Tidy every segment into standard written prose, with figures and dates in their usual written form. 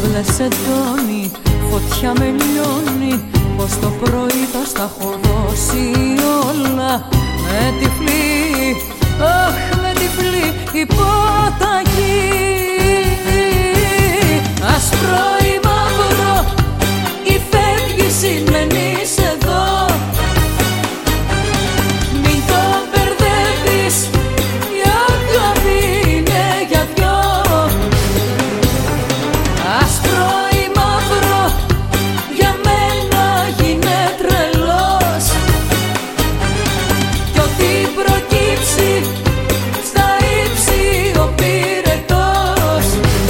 μπλε σεντόνι, φωτιά με λιώνει. Πως το πρωί θα στα έχω δώσει όλα. Με τυφλή, αχ με τυφλή υπόταγη. Άσπρο ή μαύρο, ή φεύγεις ή μένεις εδώ. Μην το μπερδεύεις, η αγάπη είναι για δυο. Άσπρο ή μαύρο, για μένα γίνε τρελός. Κι ό,τι προκύψει στα ύψη ο πυρετός.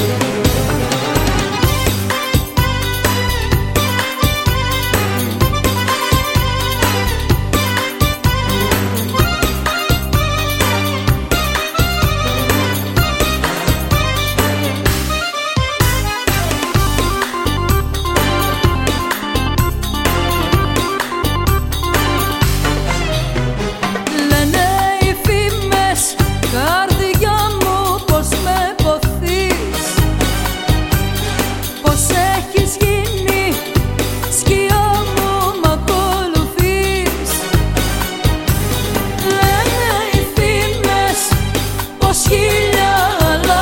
Καρδιά μου πως με ποθείς, πως έχεις γίνει σκιά μου μ' ακολουθείς. Λένε οι φήμες πως χίλια άλλα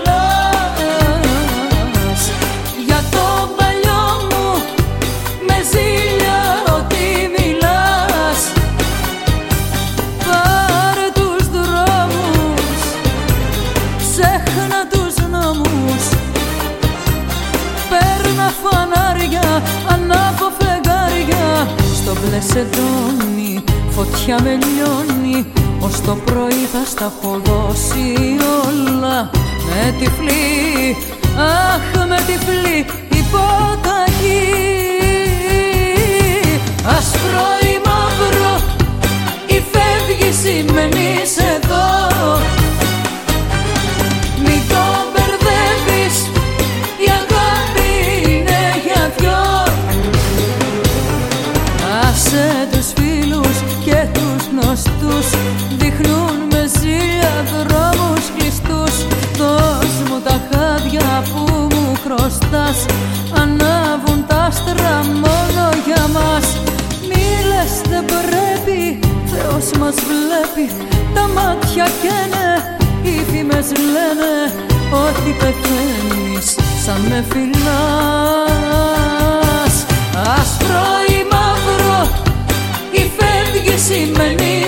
φυλάς. Για τον παλιό μου με ζήλια ότι μιλάς. Πάρε τους δρόμους, ξέχνα τους νόμους. Παίρνα φανάρια, ανάβω φεγγάρια. Στο μπλε σεντόνι, φωτιά με λιώνει. Ως το πρωί θα στα έχω δώσει όλα. Με τυφλή, αχ με τυφλή υπόταγη. Άσπρο ή μαύρο, ή φεύγεις ή μένεις εδώ. Μην το μπερδεύεις, η αγάπη είναι για δυο. Άσε τους φίλους και τους γνωστούς, δείχνουν με ζήλια δρόμους κλειστούς. Δώσ' μου τα χάδια που μου χρωστάς, ανάβουν τα άστρα μόνο για μας. Μη λες δεν πρέπει, Θεός μας βλέπει. Τα μάτια καίνε, οι φήμες λένε ότι πεθαίνεις σαν με φυλάς. Άσπρο ή μαύρο, ή φεύγεις ή μένεις